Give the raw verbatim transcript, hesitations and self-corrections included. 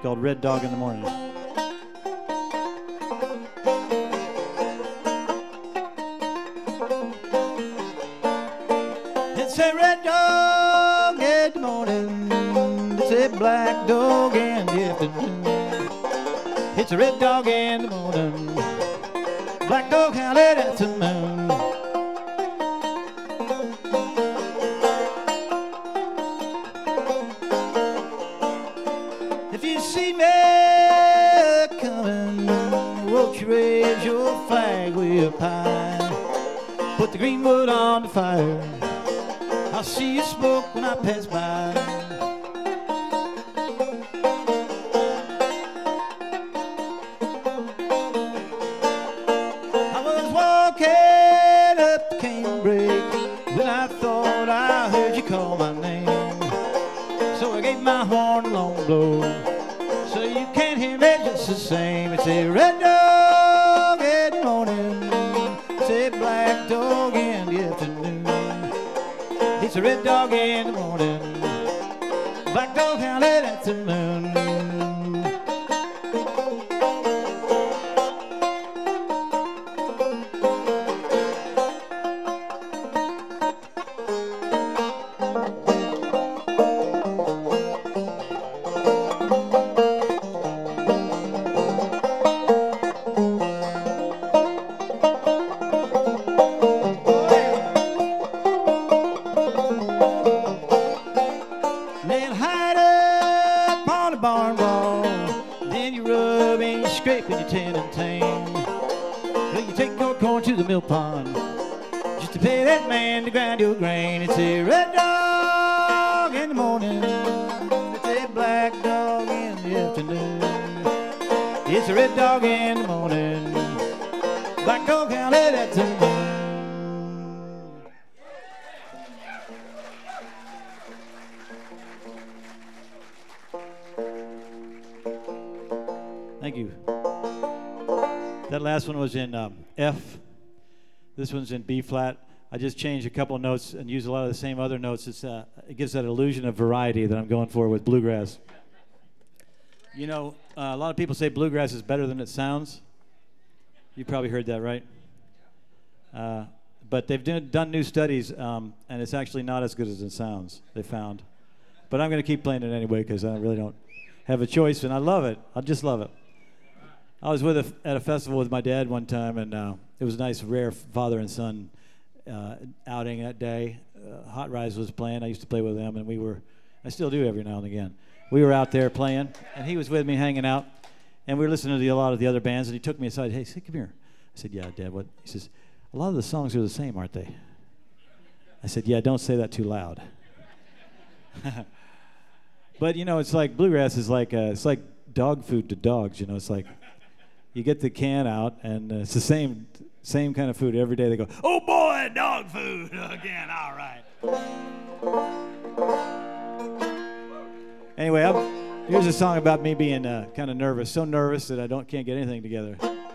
called Red Dog in the Morning. It's a red dog in the morning. It's a black dog in the afternoon. It's a red dog in the morning. Black dog howling at the moon. If you see me coming, won't you raise your flag way up high? Put the green wood on the fire. I'll see you smoke when I pass by. I was walking up the canebrake when I thought I heard you call my name. So I gave my horn a long blow, so you can't hear me just the same. It's a red dog in the morning. It's a black dog in the afternoon. It's a red dog in the morning. Black dog howling at the moon. They'll hide up on the barn wall, then you rub and you scrape and you tin and tang. Well, you take your corn to the mill pond just to pay that man to grind your grain. It's a red dog in the morning. It's a black dog in the afternoon. It's a red dog in the morning. Black dog howling at the moon. Thank you. That last one was in um, F. This one's in B flat. I just changed a couple of notes and used a lot of the same other notes. It's, uh, it gives that illusion of variety that I'm going for with bluegrass. You know, uh, a lot of people say bluegrass is better than it sounds. You probably heard that, right? Uh, but they've done, done new studies, um, and it's actually not as good as it sounds, they found. But I'm going to keep playing it anyway because I really don't have a choice, and I love it. I just love it. I was with a, at a festival with my dad one time, and uh, it was a nice, rare father and son uh, outing that day. Uh, Hot Rise was playing. I used to play with them, and we were, I still do every now and again. We were out there playing, and he was with me hanging out, and we were listening to the, a lot of the other bands, and he took me aside. Hey, say, come here. I said, yeah, Dad, what? He says, a lot of the songs are the same, aren't they? I said, yeah, don't say that too loud. But, you know, it's like bluegrass is like, uh, it's like dog food to dogs, you know. It's like you get the can out, and uh, it's the same same kind of food every day. They go, oh, boy, dog food again, all right. Anyway, I'm, here's a song about me being uh, kind of nervous, so nervous that I don't can't get anything together.